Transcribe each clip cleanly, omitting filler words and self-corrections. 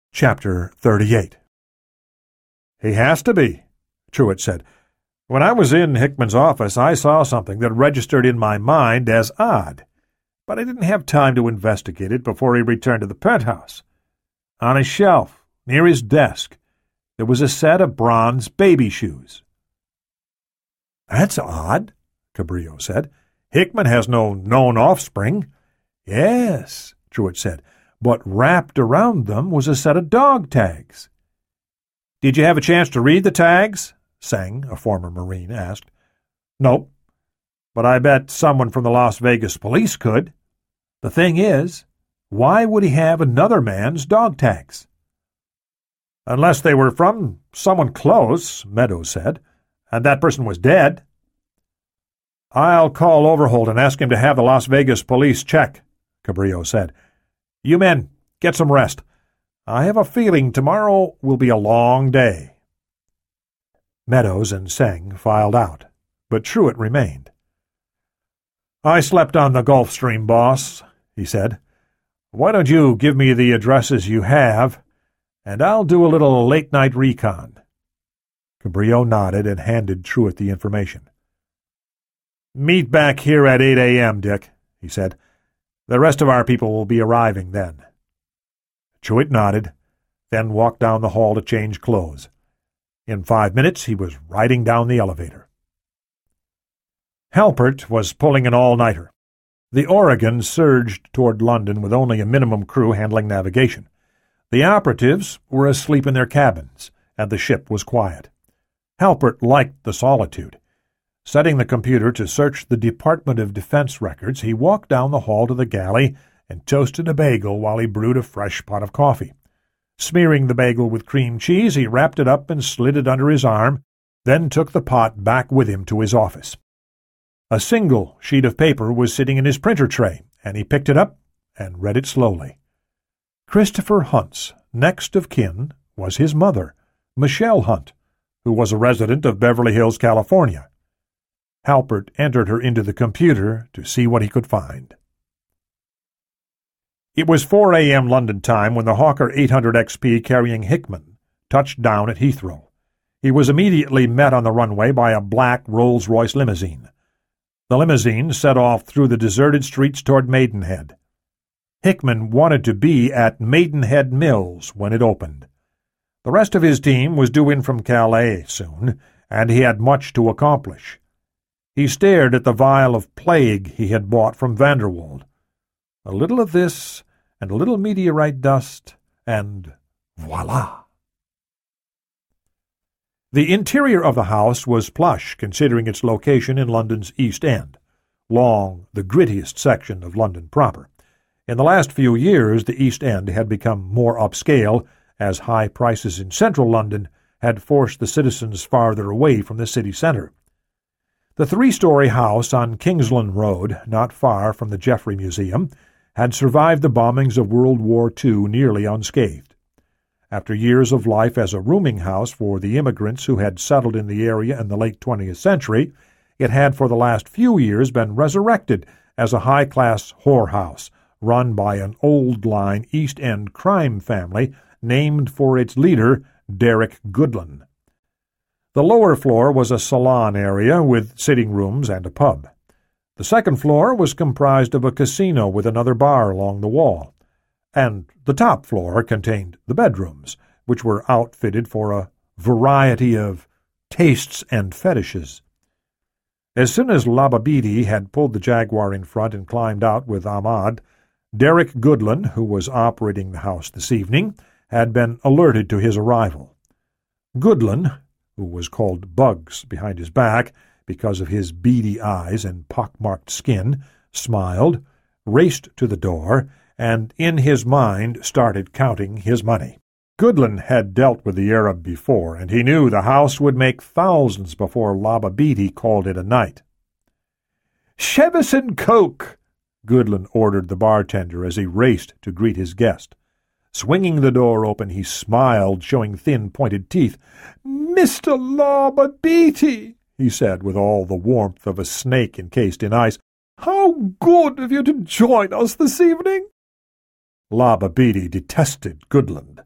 Chapter 38. "He has to be," Truitt said. "When I was in Hickman's office, I saw something that registered in my mind as odd, but I didn't have time to investigate it before he returned to the penthouse. On a shelf, near his desk, there was a set of bronze baby shoes." "That's odd," Cabrillo said. "Hickman has no known offspring." "Yes," Truitt said, "but wrapped around them was a set of dog tags." "Did you have a chance to read the tags?" Seng, a former Marine, asked. "Nope, but I bet someone from the Las Vegas police could. The thing is, why would he have another man's dog tags?" "Unless they were from someone close," Meadows said, "and that person was dead." "I'll call Overholt and ask him to have the Las Vegas police check," Cabrillo said. "You men, get some rest. I have a feeling tomorrow will be a long day." Meadows and Seng filed out, but Truitt remained. "I slept on the Gulf Stream, boss," he said. "Why don't you give me the addresses you have, and I'll do a little late-night recon." Cabrillo nodded and handed Truitt the information. "Meet back here at 8 a.m., Dick," he said. "The rest of our people will be arriving then." Truitt nodded, then walked down the hall to change clothes. In 5 minutes he was riding down the elevator. Halpert was pulling an all-nighter. The Oregon surged toward London with only a minimum crew handling navigation. The operatives were asleep in their cabins, and the ship was quiet. Halpert liked the solitude. Setting the computer to search the Department of Defense records, he walked down the hall to the galley and toasted a bagel while he brewed a fresh pot of coffee. Smearing the bagel with cream cheese, he wrapped it up and slid it under his arm, then took the pot back with him to his office. A single sheet of paper was sitting in his printer tray, and he picked it up and read it slowly. Christopher Hunt's next of kin was his mother, Michelle Hunt, who was a resident of Beverly Hills, California. Halpert entered her into the computer to see what he could find. It was 4 a.m. London time when the Hawker 800 XP carrying Hickman touched down at Heathrow. He was immediately met on the runway by a black Rolls-Royce limousine. The limousine set off through the deserted streets toward Maidenhead. Hickman wanted to be at Maidenhead Mills when it opened. The rest of his team was due in from Calais soon, and he had much to accomplish. He stared at the vial of plague he had bought from Vanderwald. A little of this, and a little meteorite dust, and voila! The interior of the house was plush, considering its location in London's East End, long the grittiest section of London proper. In the last few years, the East End had become more upscale, as high prices in central London had forced the citizens farther away from the city centre. The 3-story house on Kingsland Road, not far from the Geoffrey Museum, had survived the bombings of World War II nearly unscathed. After years of life as a rooming house for the immigrants who had settled in the area in the late 20th century, it had for the last few years been resurrected as a high-class whorehouse run by an old-line East End crime family named for its leader, Derek Goodlin. The lower floor was a salon area with sitting rooms and a pub. The second floor was comprised of a casino with another bar along the wall, and the top floor contained the bedrooms, which were outfitted for a variety of tastes and fetishes. As soon as Lababidi had pulled the Jaguar in front and climbed out with Ahmad, Derek Goodlin, who was operating the house this evening, had been alerted to his arrival. Goodlin, who was called Bugs behind his back because of his beady eyes and pock-marked skin, smiled, raced to the door, and in his mind started counting his money. Goodlin had dealt with the Arab before, and he knew the house would make thousands before Lababidi called it a night. "Chevis and Coke," Goodlin ordered the bartender as he raced to greet his guest. Swinging the door open, he smiled, showing thin, pointed teeth. "Mr. Lababidi," he said with all the warmth of a snake encased in ice, "how good of you to join us this evening." Lababidi detested Goodlin.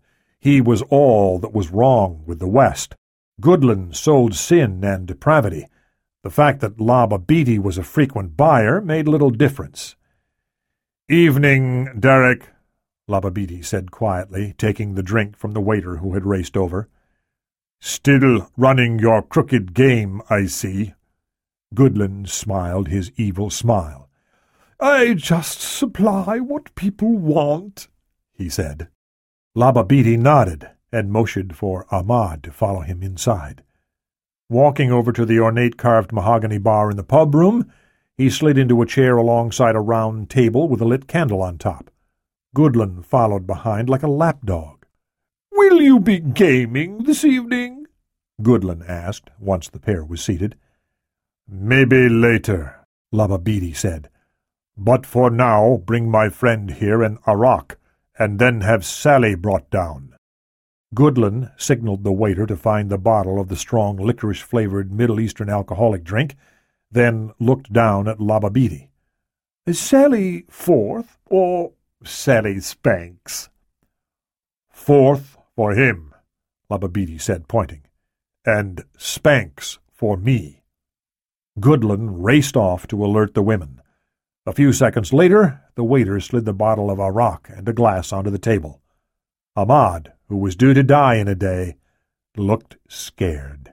He was all that was wrong with the West. Goodland sold sin and depravity. The fact that Laba Beatty was a frequent buyer made little difference. "Evening, Derek," Laba Beatty said quietly, taking the drink from the waiter who had raced over. "Still running your crooked game, I see." Goodland smiled his evil smile. "I just supply what people want," he said. Laba Beatty nodded and motioned for Ahmad to follow him inside. Walking over to the ornate carved mahogany bar in the pub room, he slid into a chair alongside a round table with a lit candle on top. Goodland followed behind like a lapdog. "Will you be gaming this evening?" Goodland asked, once the pair was seated. "Maybe later," Laba Beatty said. "But for now, bring my friend here an arak, and then have Sally brought down." Goodland signaled the waiter to find the bottle of the strong licorice-flavored Middle Eastern alcoholic drink, then looked down at Laba Beatty. "Is Sally Forth or Sally Spanks?" "Forth for him," Laba Beatty said, pointing, "and Spanks for me." Goodland raced off to alert the women. A few seconds later, the waiter slid the bottle of arak and a glass onto the table. Ahmad, who was due to die in a day, looked scared.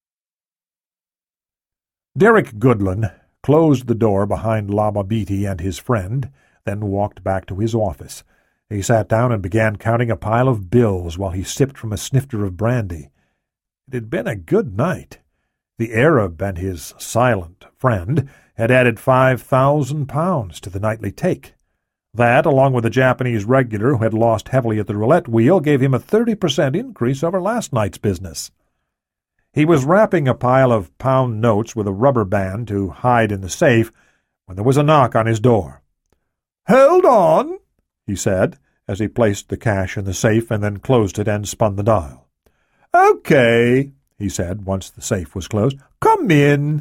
Derek Goodland closed the door behind Laba Beatty and his friend, then walked back to his office. He sat down and began counting a pile of bills while he sipped from a snifter of brandy. It had been a good night. The Arab and his silent friend had added £5,000 to the nightly take. That, along with the Japanese regular who had lost heavily at the roulette wheel, gave him a 30% increase over last night's business. He was wrapping a pile of pound notes with a rubber band to hide in the safe when there was a knock on his door. "Hold on," he said, as he placed the cash in the safe and then closed it and spun the dial. "Okay," he said, once the safe was closed. "Come in."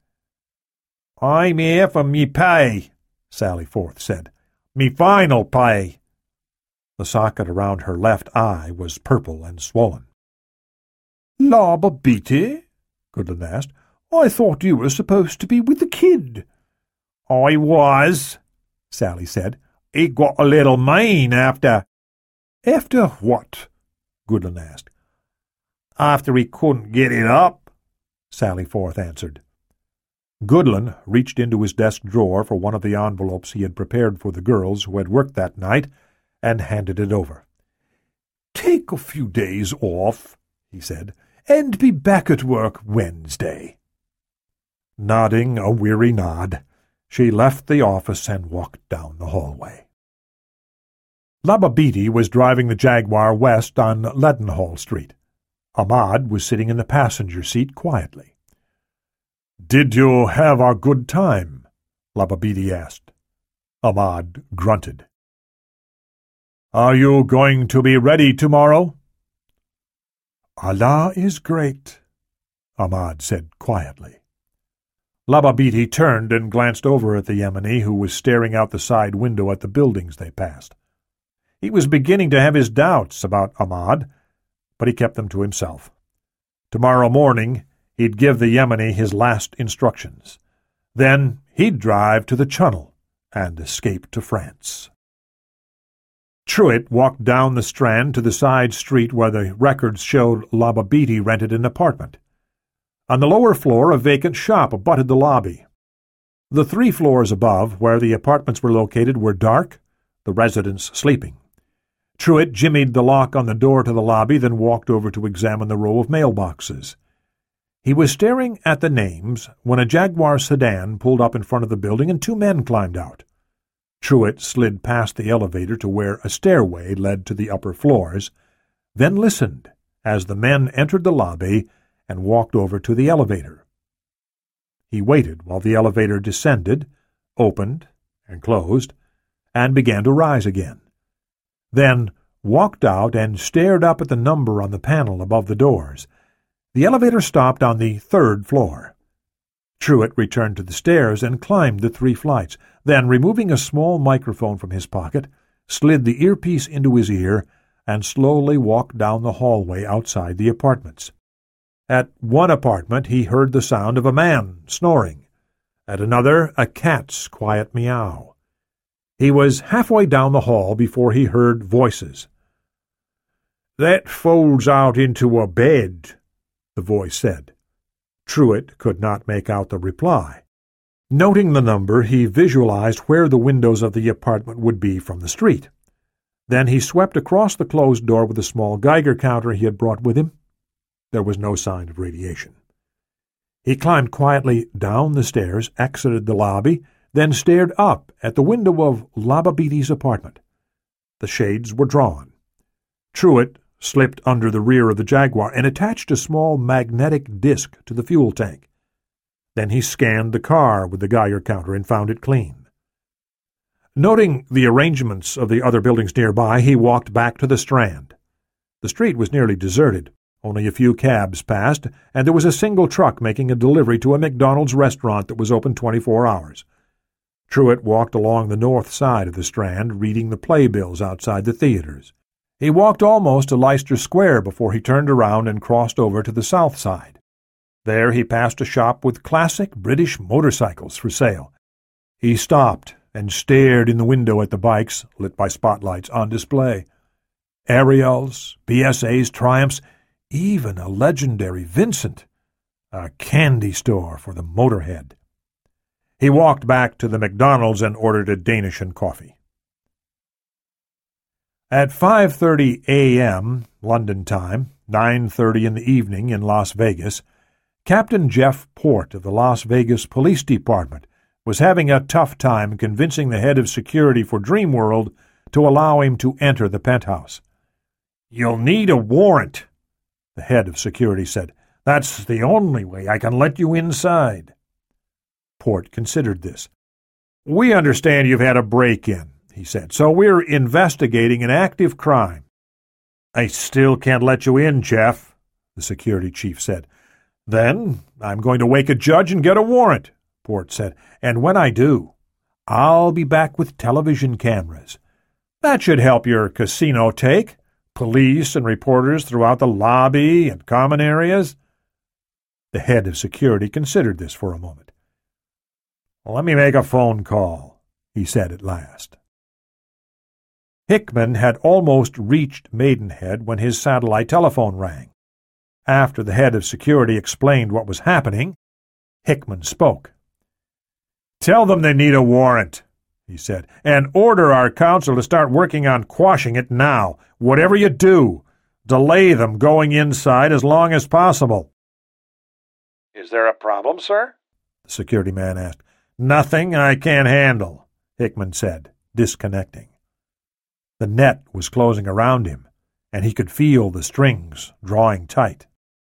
"I'm here for me pay," Sally Forth said. "Me final pay." The socket around her left eye was purple and swollen. "Laba Beatty?" Goodland asked. "I thought you were supposed to be with the kid." "I was," Sally said. "He got a little mean after—" "After what?" Goodland asked. "After he couldn't get it up," Sally Forth answered. Goodland reached into his desk drawer for one of the envelopes he had prepared for the girls who had worked that night and handed it over. "Take a few days off," he said, "and be back at work Wednesday." Nodding a weary nod, she left the office and walked down the hallway. Laba Beatty was driving the Jaguar west on Leadenhall Street. Ahmad was sitting in the passenger seat quietly. "Did you have a good time?" Laba Beatty asked. Ahmad grunted. "Are you going to be ready tomorrow?" "Allah is great," Ahmad said quietly. Laba Beatty turned and glanced over at the Yemeni, who was staring out the side window at the buildings they passed. He was beginning to have his doubts about Ahmad, but he kept them to himself. Tomorrow morning he'd give the Yemeni his last instructions. Then he'd drive to the Channel and escape to France. Truitt walked down the Strand to the side street where the records showed Laba Beatty rented an apartment. On the lower floor, a vacant shop abutted the lobby. The 3 floors above, where the apartments were located, were dark, the residents sleeping. Truitt jimmied the lock on the door to the lobby, then walked over to examine the row of mailboxes. He was staring at the names when a Jaguar sedan pulled up in front of the building and 2 men climbed out. Truitt slid past the elevator to where a stairway led to the upper floors, then listened as the men entered the lobby and walked over to the elevator. He waited while the elevator descended, opened and closed, and began to rise again. Then walked out and stared up at the number on the panel above the doors. The elevator stopped on the 3rd floor. Truitt returned to the stairs and climbed the 3 flights. Then, removing a small microphone from his pocket, slid the earpiece into his ear, and slowly walked down the hallway outside the apartments. At one apartment he heard the sound of a man snoring. At another, a cat's quiet meow. He was halfway down the hall before he heard voices. "That folds out into a bed," the voice said. Truitt could not make out the reply. Noting the number, he visualized where the windows of the apartment would be from the street. Then he swept across the closed door with a small Geiger counter he had brought with him. There was no sign of radiation. He climbed quietly down the stairs, exited the lobby, then stared up at the window of Lababiti's apartment. The shades were drawn. Truitt slipped under the rear of the Jaguar and attached a small magnetic disc to the fuel tank. Then he scanned the car with the Geiger counter and found it clean. Noting the arrangements of the other buildings nearby, he walked back to the Strand. The street was nearly deserted. Only a few cabs passed, and there was a single truck making a delivery to a McDonald's restaurant that was open 24 hours. Truitt walked along the north side of the Strand, reading the playbills outside the theaters. He walked almost to Leicester Square before he turned around and crossed over to the south side. There he passed a shop with classic British motorcycles for sale. He stopped and stared in the window at the bikes, lit by spotlights, on display. Ariels, BSAs, Triumphs, even a legendary Vincent, a candy store for the motorhead. He walked back to the McDonald's and ordered a Danish and coffee. At 5:30 a.m. London time, 9:30 in the evening in Las Vegas, Captain Jeff Port of the Las Vegas Police Department was having a tough time convincing the head of security for Dreamworld to allow him to enter the penthouse. "You'll need a warrant," the head of security said. "That's the only way I can let you inside." Port considered this. "We understand you've had a break-in," he said, "so we're investigating an active crime." "I still can't let you in, Jeff," the security chief said. "Then I'm going to wake a judge and get a warrant," Port said, "and when I do, I'll be back with television cameras. That should help your casino take. Police and reporters throughout the lobby and common areas." The head of security considered this for a moment. "Let me make a phone call," he said at last. Hickman had almost reached Maidenhead when his satellite telephone rang. After the head of security explained what was happening, Hickman spoke. "Tell them they need a warrant," he said, "and order our counsel to start working on quashing it now. Whatever you do, delay them going inside as long as possible." "Is there a problem, sir?" the security man asked. "Nothing I can't handle," Hickman said, disconnecting. The net was closing around him, and he could feel the strings drawing tight.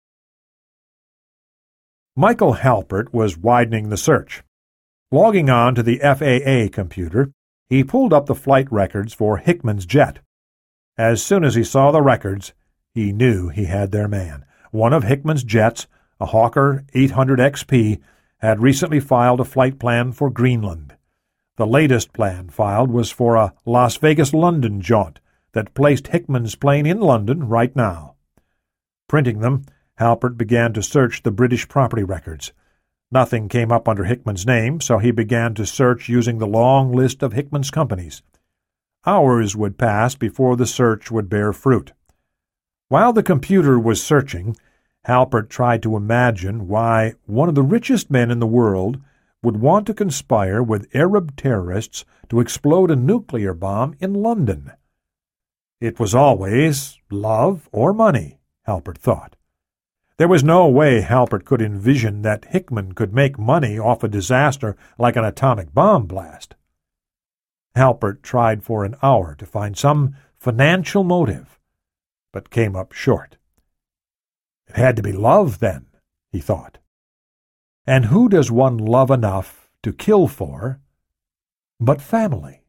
Michael Halpert was widening the search. Logging on to the FAA computer, he pulled up the flight records for Hickman's jet. As soon as he saw the records, he knew he had their man. One of Hickman's jets, a Hawker 800 XP, had recently filed a flight plan for Greenland. The latest plan filed was for a Las Vegas-London jaunt that placed Hickman's plane in London right now. Printing them, Halpert began to search the British property records. Nothing came up under Hickman's name, so he began to search using the long list of Hickman's companies. Hours would pass before the search would bear fruit. While the computer was searching, Halpert tried to imagine why one of the richest men in the world would want to conspire with Arab terrorists to explode a nuclear bomb in London. It was always love or money, Halpert thought. There was no way Halpert could envision that Hickman could make money off a disaster like an atomic bomb blast. Halpert tried for an hour to find some financial motive, but came up short. It had to be love, then, he thought. And who does one love enough to kill for but family?